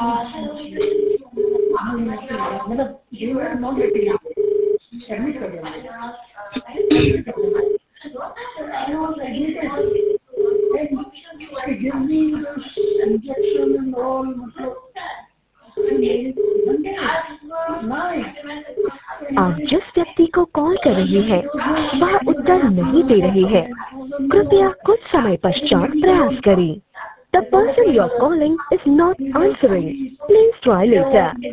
मतलब ये non admit कर दिया give me this injection and all मतलब आप जिस व्यक्ति को कॉल कर रही हैं वह उत्तर नहीं दे रही है। कृपया कुछ समय पश्चात प्रयास करें। The person you are calling is not answering. Please try later.